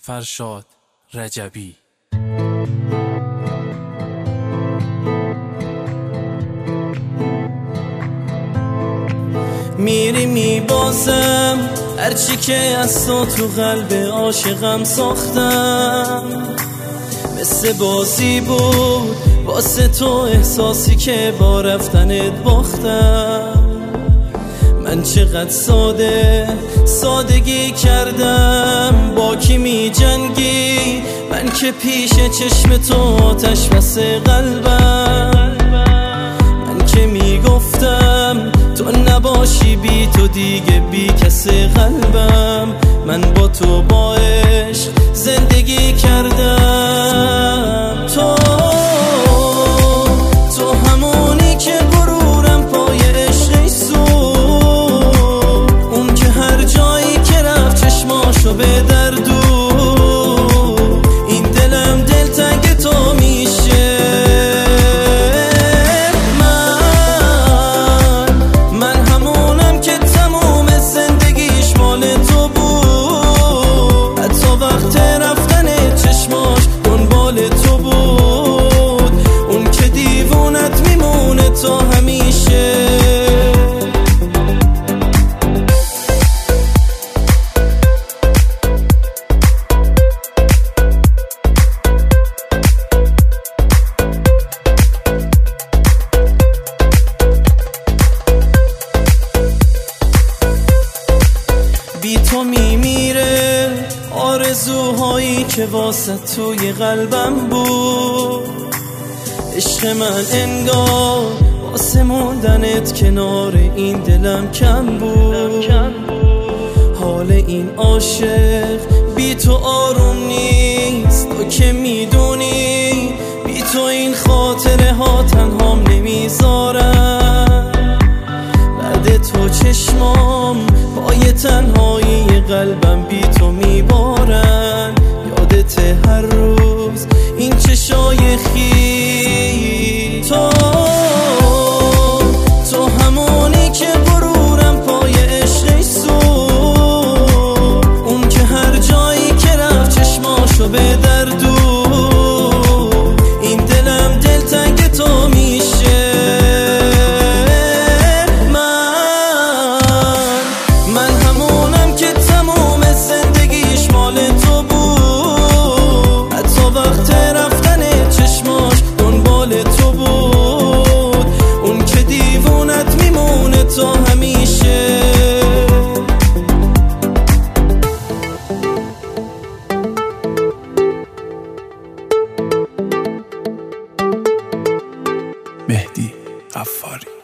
فرشاد رجبی. میری میبازم هرچی که از تو قلب عاشقم ساختم، مثل بازی بود واسه تو احساسی که با رفتنت باختم. من چقدر سادگی کردم، با کی می جنگی؟ من که پیش چشم تو آتش بس قلبم. من که می گفتم تو نباشی بی تو دیگه بی کس قلبم. من با تو با عشق زندگی کردم. تو همونی که غرورم پای عشقی سود، اون که هر جایی که رفت چشماشو به دردو. این دلم دلتنگ تو میشه. من همونم که تموم زندگیش مال تو بود، حتی وقت رفتن چشماش دنبال تو بود. اون که دیوونت میمونه تا همیشه. بی تو میمیره آرزوهایی که واسه توی قلبم بود. عشق من انگار واسه موندنت کنار این دلم کم بود. حال این عاشق بی تو آروم نیست، تو که میدونی بی تو این خاطره ها تنهام نمیذارم. بعد تو چشمام پای تنهایی قلبم بی تو میبارن. یادت هر روز این چشای خی. تو همونی که غرورم پای عشقی سود، اون که هر جایی که رفت چشماشو به دردو. این دلم دلتنگ تو میشه. من همونم که تموم زندگیش مال تو بود، حتی وقت رفتن چشماش دنبال تو بود. اون که دیوونت میمونه تا همیشه. مهدی غفاری.